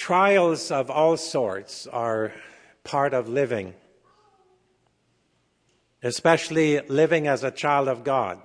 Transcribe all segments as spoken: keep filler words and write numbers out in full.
Trials of all sorts are part of living, especially living as a child of God.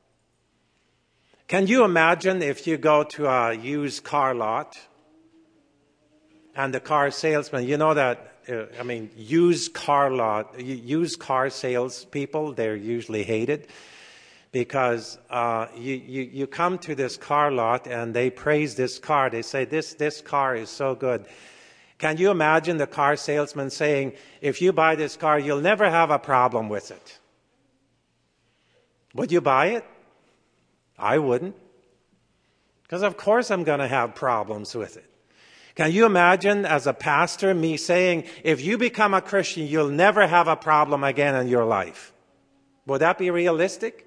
Can you imagine if you go to a used car lot and the car salesman, you know that, uh, I mean, used car lot, used car salespeople, they're usually hated because uh, you, you, you come to this car lot and they praise this car. They say, this, this car is so good. Can you imagine the car salesman saying, if you buy this car, you'll never have a problem with it? Would you buy it? I wouldn't. Because of course I'm going to have problems with it. Can you imagine as a pastor me saying, if you become a Christian, you'll never have a problem again in your life? Would that be realistic?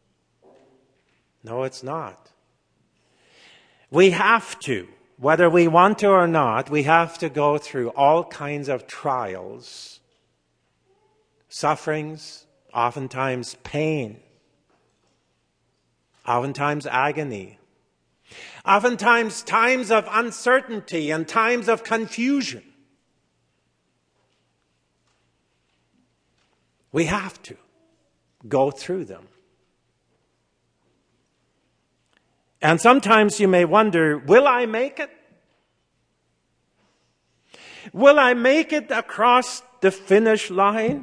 No, it's not. We have to, whether we want to or not, we have to go through all kinds of trials, sufferings, oftentimes pain, oftentimes agony, oftentimes times of uncertainty and times of confusion. We have to go through them. And sometimes you may wonder, will I make it? Will I make it across the finish line?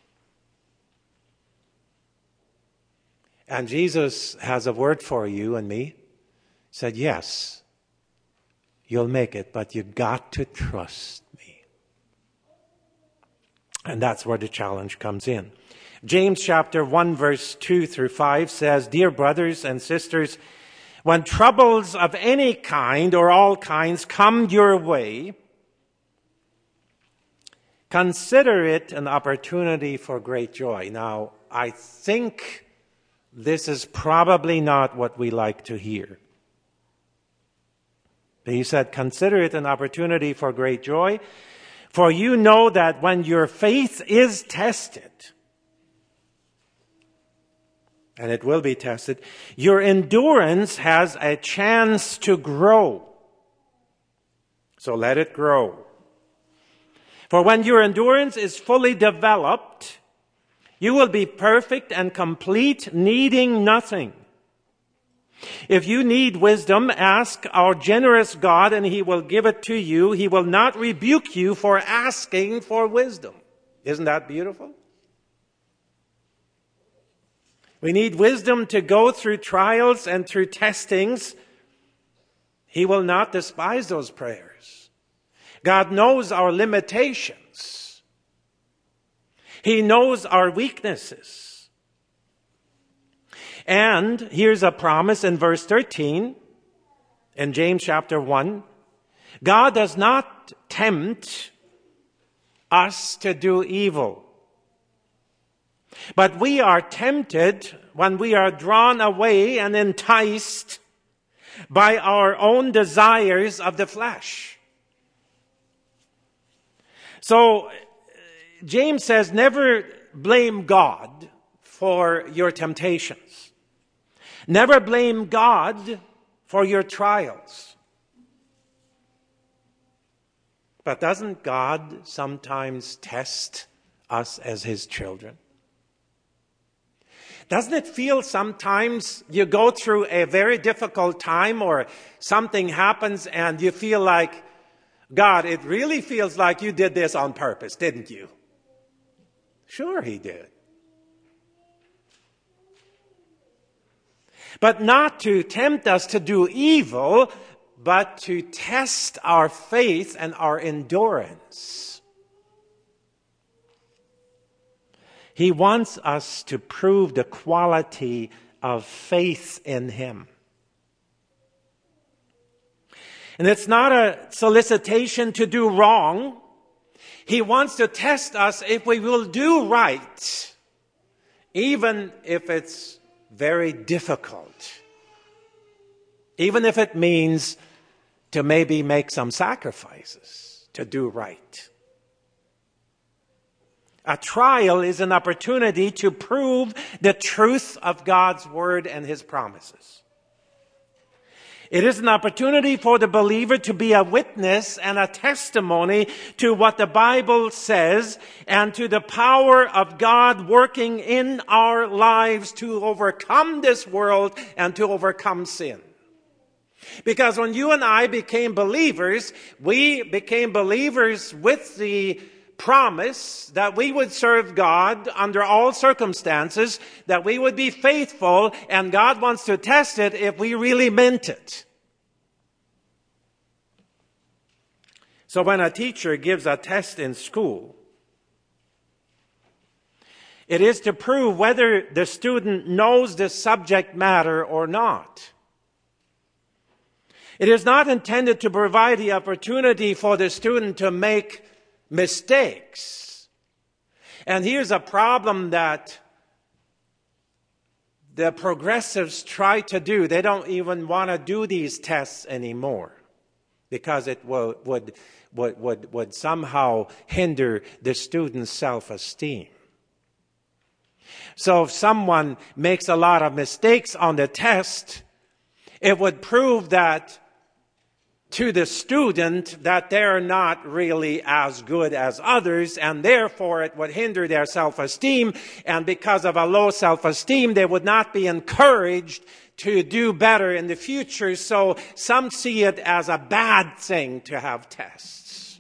And Jesus has a word for you and me. He said, yes, you'll make it, but you got to trust me. And that's where the challenge comes in. James chapter one, verse two through five says, dear brothers and sisters, when troubles of any kind or all kinds come your way, consider it an opportunity for great joy. Now, I think this is probably not what we like to hear. But he said, consider it an opportunity for great joy, for you know that when your faith is tested, and it will be tested, your endurance has a chance to grow. So let it grow. For when your endurance is fully developed, you will be perfect and complete, needing nothing. If you need wisdom, ask our generous God and he will give it to you. He will not rebuke you for asking for wisdom. Isn't that beautiful? We need wisdom to go through trials and through testings. He will not despise those prayers. God knows our limitations. He knows our weaknesses. And here's a promise in verse thirteen in James chapter one. God does not tempt us to do evil. But we are tempted when we are drawn away and enticed by our own desires of the flesh. So James says, never blame God for your temptations. Never blame God for your trials. But doesn't God sometimes test us as his children? Doesn't it feel sometimes you go through a very difficult time or something happens and you feel like, God, it really feels like you did this on purpose, didn't you? Sure, he did. But not to tempt us to do evil, but to test our faith and our endurance. He wants us to prove the quality of faith in him. And it's not a solicitation to do wrong. He wants to test us if we will do right, even if it's very difficult. Even if it means to maybe make some sacrifices to do right. A trial is an opportunity to prove the truth of God's word and his promises. It is an opportunity for the believer to be a witness and a testimony to what the Bible says and to the power of God working in our lives to overcome this world and to overcome sin. Because when you and I became believers, we became believers with the promise that we would serve God under all circumstances, that we would be faithful, and God wants to test it if we really meant it. So when a teacher gives a test in school, it is to prove whether the student knows the subject matter or not. It is not intended to provide the opportunity for the student to make mistakes. And here's a problem that the progressives try to do. They don't even want to do these tests anymore because it will, would, would, would, would somehow hinder the student's self-esteem. So if someone makes a lot of mistakes on the test, it would prove that to the student that they're not really as good as others, and therefore it would hinder their self-esteem, and because of a low self-esteem, they would not be encouraged to do better in the future. So some see it as a bad thing to have tests.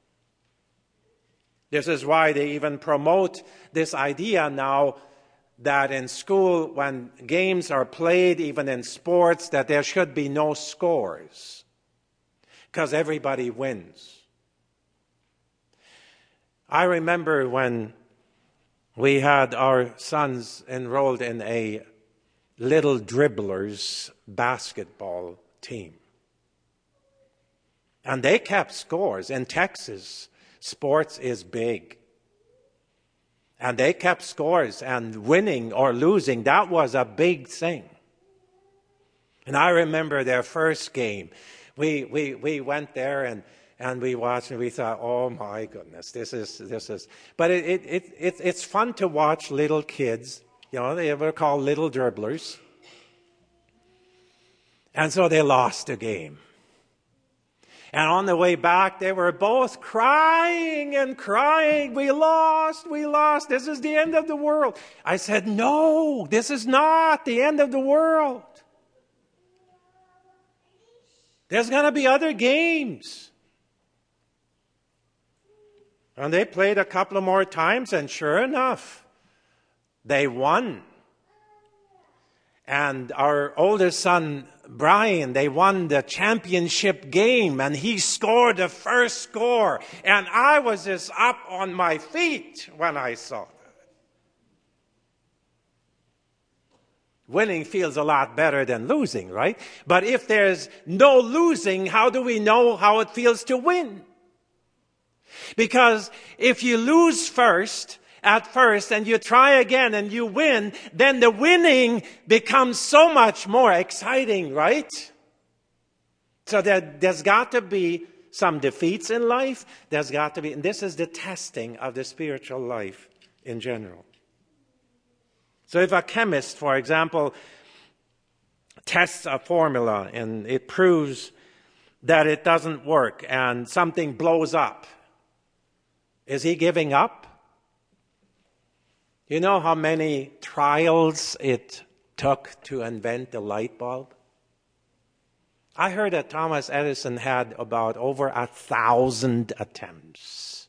This is why they even promote this idea now that in school, when games are played, even in sports, that there should be no scores, because everybody wins. I remember when we had our sons enrolled in a Little Dribblers basketball team. And they kept scores. In Texas, sports is big. And they kept scores, and winning or losing, that was a big thing. And I remember their first game. We we we went there and, and we watched and we thought, oh my goodness, this is this is. But it it, it it it's fun to watch little kids. You know, they were called little dribblers. And so they lost the game. And on the way back, they were both crying and crying. We lost, we lost. This is the end of the world. I said, no, this is not the end of the world. There's going to be other games. And they played a couple of more times, and sure enough, they won. And our oldest son, Brian, they won the championship game, and he scored the first score. And I was just up on my feet when I saw that. Winning feels a lot better than losing, right? But if there's no losing, how do we know how it feels to win? Because if you lose first, at first, and you try again and you win, then the winning becomes so much more exciting, right? So there, there's got to be some defeats in life. There's got to be, and this is the testing of the spiritual life in general. So if a chemist, for example, tests a formula and it proves that it doesn't work and something blows up, is he giving up? You know how many trials it took to invent the light bulb? I heard that Thomas Edison had about over a thousand attempts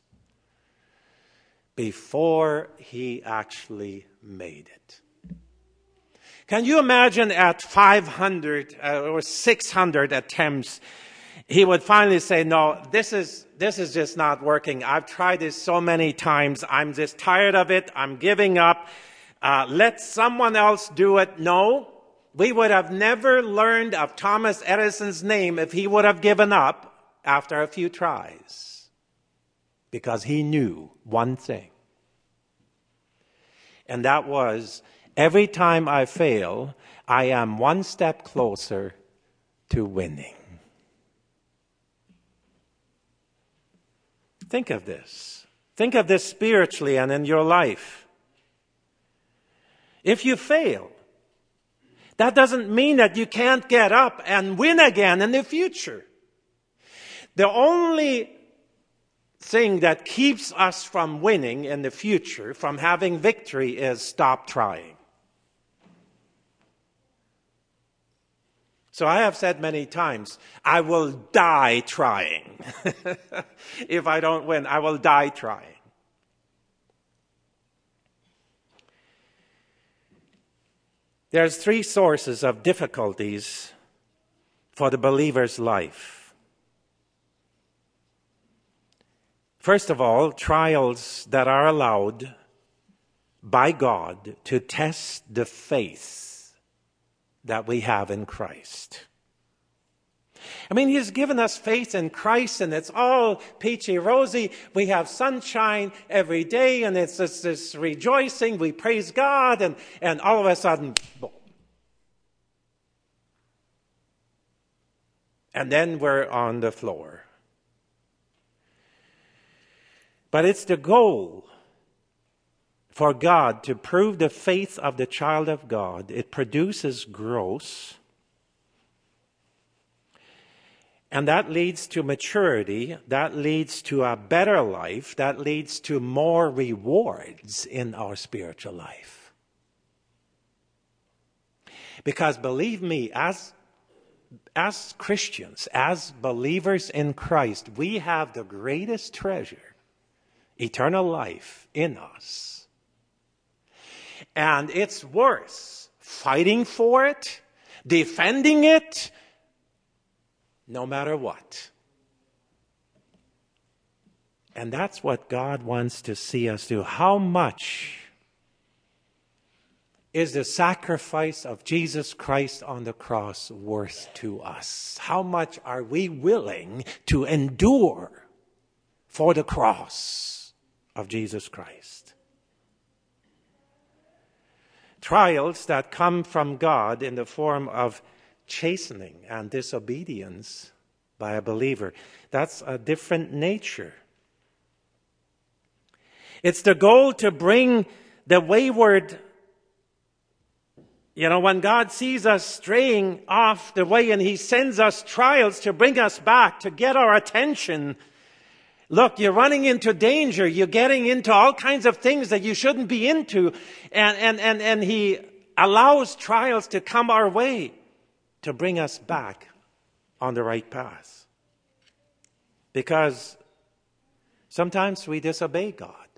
before he actually made it. Can you imagine at five hundred uh, or six hundred attempts, he would finally say, no, this is this is just not working. I've tried this so many times. I'm just tired of it. I'm giving up. Uh, let someone else do it. No, we would have never learned of Thomas Edison's name if he would have given up after a few tries. Because he knew one thing. And that was, every time I fail, I am one step closer to winning. Think of this. Think of this spiritually and in your life. If you fail, That doesn't mean that you can't get up and win again in the future. The only thing that keeps us from winning in the future, from having victory, is stop trying. So I have said many times, I will die trying. If I don't win, I will die trying. There's three sources of difficulties for the believer's life. First of all, trials that are allowed by God to test the faith that we have in Christ. I mean, He's given us faith in Christ, and it's all peachy rosy. We have sunshine every day, and it's this, this rejoicing. We praise God, and, and all of a sudden, boom. And then we're on the floor. But it's the goal for God to prove the faith of the child of God. It produces growth. And that leads to maturity. That leads to a better life. That leads to more rewards in our spiritual life. Because believe me, as, as Christians, as believers in Christ, we have the greatest treasure, eternal life, in us. And it's worth fighting for it, defending it, no matter what. And that's what God wants to see us do. How much is the sacrifice of Jesus Christ on the cross worth to us? How much are we willing to endure for the cross of Jesus Christ? Trials that come from God in the form of chastening and disobedience by a believer, that's a different nature. It's the goal to bring the wayward, you know, when God sees us straying off the way and He sends us trials to bring us back, to get our attention. Look, you're running into danger. You're getting into all kinds of things that you shouldn't be into. And, and, and, and He allows trials to come our way to bring us back on the right path. Because sometimes we disobey God.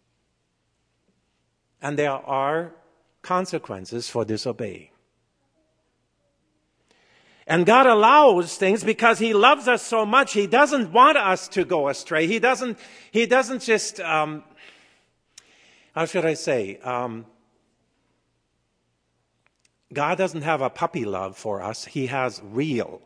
And there are consequences for disobeying. And God allows things because He loves us so much. He doesn't want us to go astray. He doesn't, he doesn't just, um, how should I say, um, God doesn't have a puppy love for us. He has real,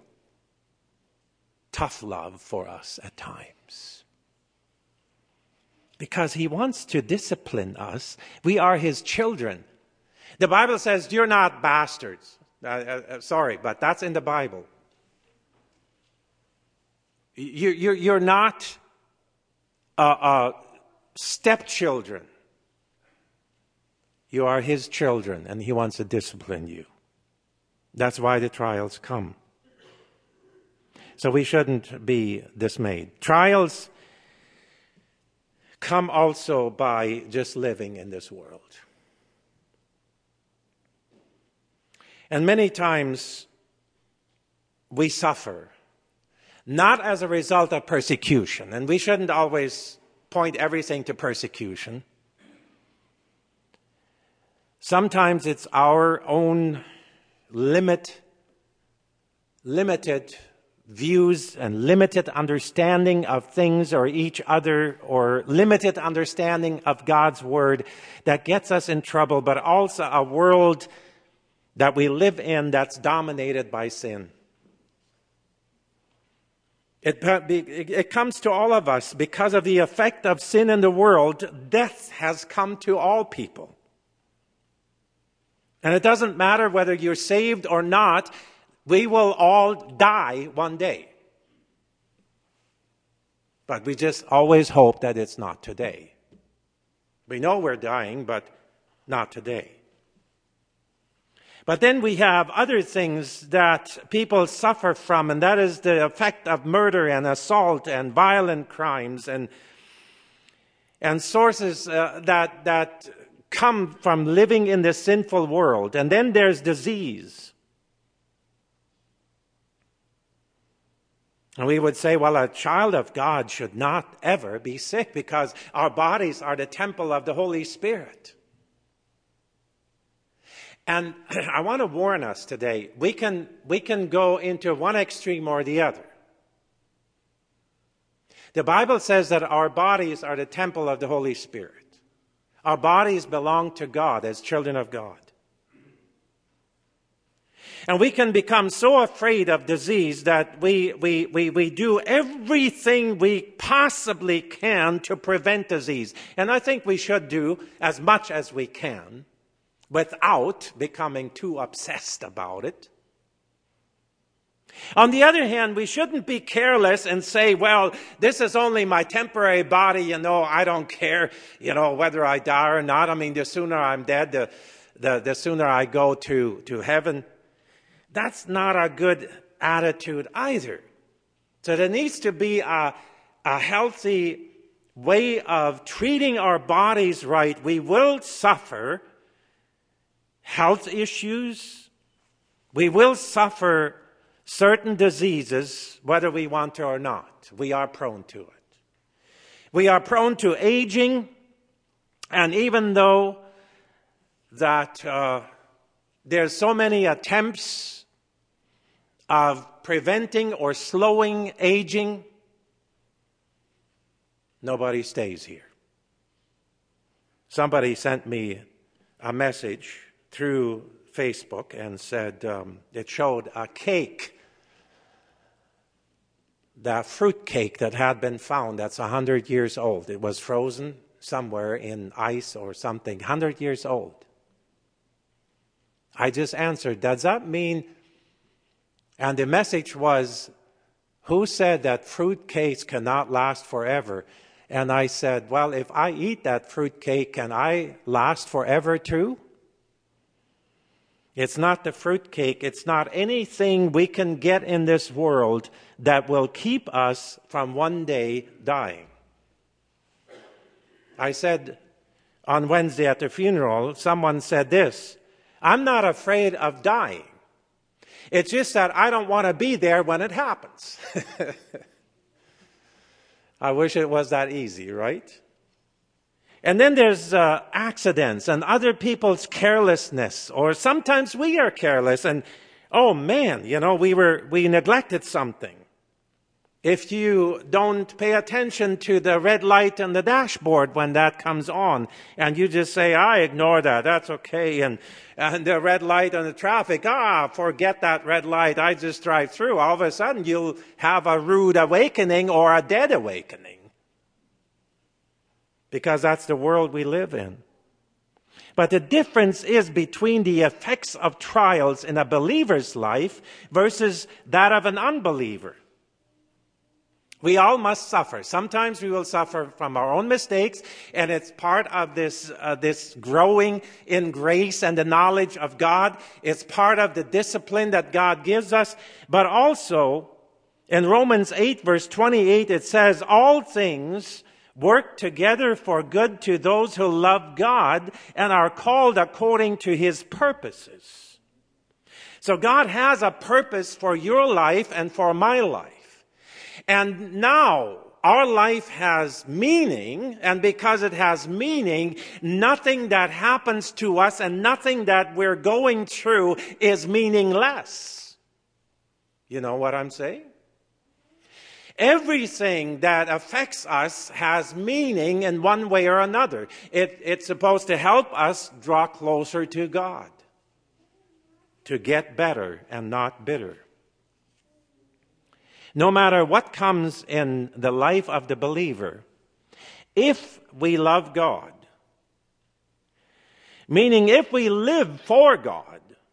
tough love for us at times. Because He wants to discipline us. We are His children. The Bible says, you're not bastards. Uh, uh, sorry, but that's in the Bible. You, you're, you're not uh, uh, stepchildren. You are His children, and He wants to discipline you. That's why the trials come. So we shouldn't be dismayed. Trials come also by just living in this world. And many times we suffer, not as a result of persecution. And we shouldn't always point everything to persecution. Sometimes it's our own limit, limited views and limited understanding of things or each other, or limited understanding of God's Word that gets us in trouble, but also a world that we live in that's dominated by sin. It, it comes to all of us because of the effect of sin in the world. Death has come to all people. And it doesn't matter whether you're saved or not, we will all die one day. But we just always hope that it's not today. We know we're dying, but not today. But then we have other things that people suffer from, and that is the effect of murder and assault and violent crimes and and sources uh, that that come from living in this sinful world. And then there's disease. And we would say, well, a child of God should not ever be sick because our bodies are the temple of the Holy Spirit. And I want to warn us today, we can, we can go into one extreme or the other. The Bible says that our bodies are the temple of the Holy Spirit. Our bodies belong to God as children of God. And we can become so afraid of disease that we, we, we, we do everything we possibly can to prevent disease. And I think we should do as much as we can without becoming too obsessed about it. On the other hand, we shouldn't be careless and say, well, this is only my temporary body, you know, I don't care, you know, whether I die or not. I mean, the sooner I'm dead, the, the, the sooner I go to, to heaven. That's not a good attitude either. So there needs to be a, a healthy way of treating our bodies right. We will suffer health issues. We will suffer certain diseases, whether we want to or not. We are prone to it. We are prone to aging, and even though that uh, there's so many attempts of preventing or slowing aging, nobody stays here. Somebody sent me a message through Facebook and said um, it showed a cake, the fruit cake that had been found that's one hundred years old. It was frozen somewhere in ice or something, one hundred years old. I just answered, does that mean, and the message was, who said that fruit cakes cannot last forever? And I said, well, if I eat that fruit cake, can I last forever too? It's not the fruit cake. It's not anything we can get in this world that will keep us from one day dying. I said on Wednesday at the funeral, someone said this, I'm not afraid of dying. It's just that I don't want to be there when it happens. I wish it was that easy, right? And then there's uh, accidents and other people's carelessness, or sometimes we are careless and, oh man, you know, we were we neglected something. If you don't pay attention to the red light on the dashboard when that comes on, and you just say, I ignore that, that's okay, and, and the red light on the traffic, ah, forget that red light, I just drive through, all of a sudden you'll have a rude awakening or a dead awakening. Because that's the world we live in. But the difference is between the effects of trials in a believer's life versus that of an unbeliever. We all must suffer. Sometimes we will suffer from our own mistakes, and it's part of this uh, this growing in grace and the knowledge of God. It's part of the discipline that God gives us. But also, in Romans eight, verse twenty-eight, it says, all things work together for good to those who love God and are called according to His purposes. So God has a purpose for your life and for my life. And now our life has meaning, and because it has meaning, nothing that happens to us and nothing that we're going through is meaningless. You know what I'm saying? Everything that affects us has meaning in one way or another. It, it's supposed to help us draw closer to God, to get better and not bitter. No matter what comes in the life of the believer, if we love God, meaning if we live for God,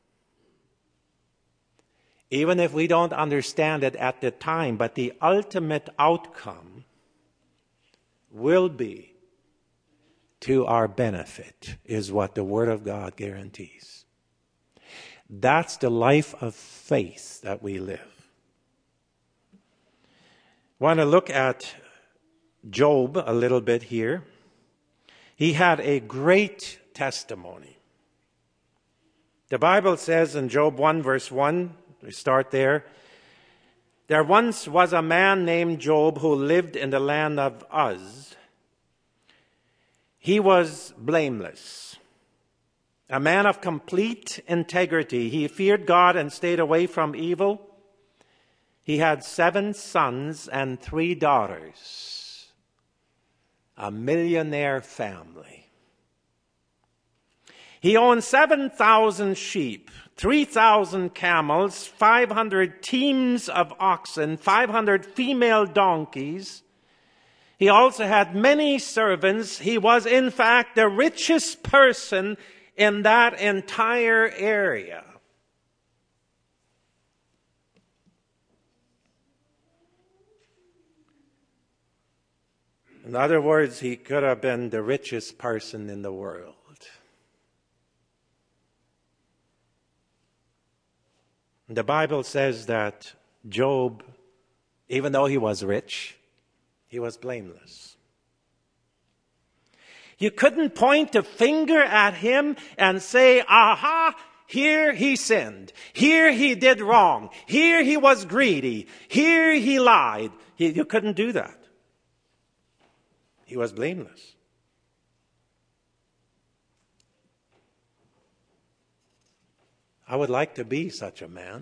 even if we don't understand it at the time, but the ultimate outcome will be to our benefit, is what the Word of God guarantees. That's the life of faith that we live. I want to look at Job a little bit here. He had a great testimony. The Bible says in Job one verse one, we start there, there once was a man named Job who lived in the land of Uz. He was blameless, a man of complete integrity. He feared God and stayed away from evil. He had seven sons and three daughters, a millionaire family. He owned seven thousand sheep, three thousand camels, five hundred teams of oxen, five hundred female donkeys. He also had many servants. He was, in fact, the richest person in that entire area. In other words, he could have been the richest person in the world. The Bible says that Job, even though he was rich, he was blameless. You couldn't point a finger at him and say, aha, here he sinned. Here he did wrong. Here he was greedy. Here he lied. You couldn't do that. He was blameless. I would like to be such a man.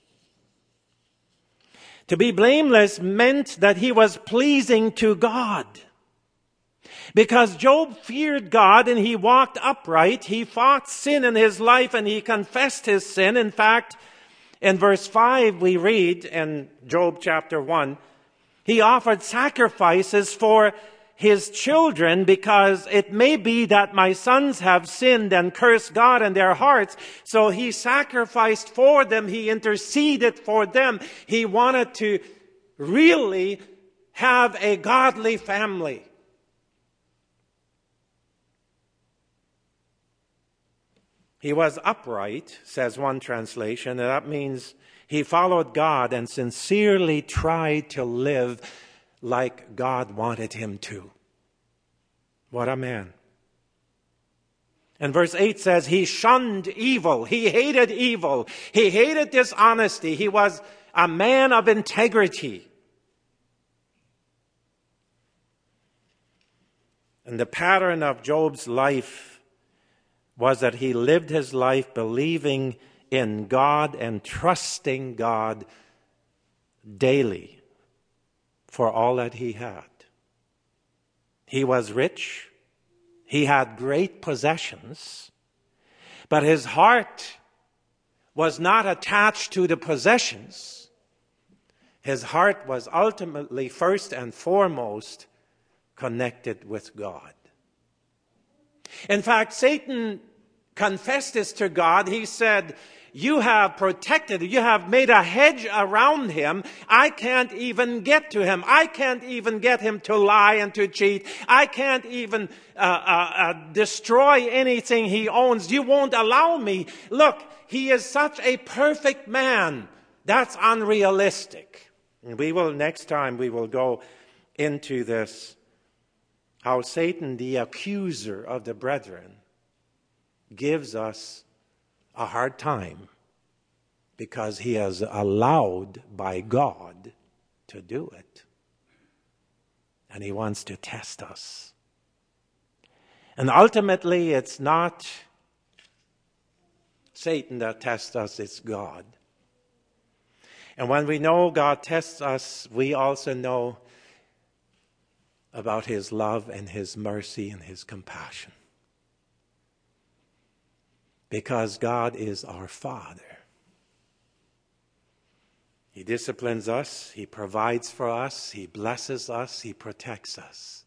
To be blameless meant that he was pleasing to God. Because Job feared God and he walked upright. He fought sin in his life and he confessed his sin. In fact, in verse five we read in Job chapter one, he offered sacrifices for his children, because it may be that my sons have sinned and cursed God in their hearts. So he sacrificed for them. He interceded for them. He wanted to really have a godly family. He was upright, says one translation, and that means he followed God and sincerely tried to live like God wanted him to. What a man. And verse eight says, he shunned evil. He hated evil. He hated dishonesty. He was a man of integrity. And the pattern of Job's life was that he lived his life believing in God and trusting God daily for all that he had. He was rich. He had great possessions. But his heart was not attached to the possessions. His heart was ultimately, first and foremost, connected with God. In fact, Satan confessed this to God. He said, you have protected, you have made a hedge around him. I can't even get to him. I can't even get him to lie and to cheat. I can't even uh, uh, uh, destroy anything he owns. You won't allow me. Look, he is such a perfect man. That's unrealistic. And we will, next time, we will go into this, how Satan, the accuser of the brethren, gives us a hard time because he is allowed by God to do it. And he wants to test us. And ultimately, it's not Satan that tests us, it's God. And when we know God tests us, we also know about his love and his mercy and his compassion. Because God is our Father. He disciplines us, he provides for us, he blesses us, he protects us.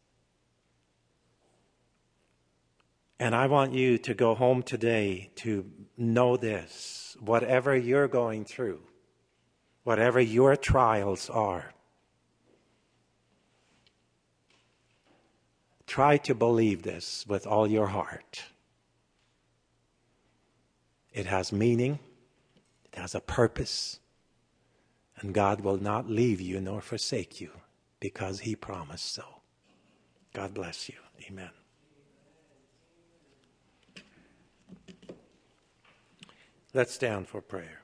And I want you to go home today to know this. Whatever you're going through, whatever your trials are, try to believe this with all your heart. It has meaning, It has a purpose. And God will not leave you nor forsake you because he promised so. God bless you. Amen. Let's stand for prayer.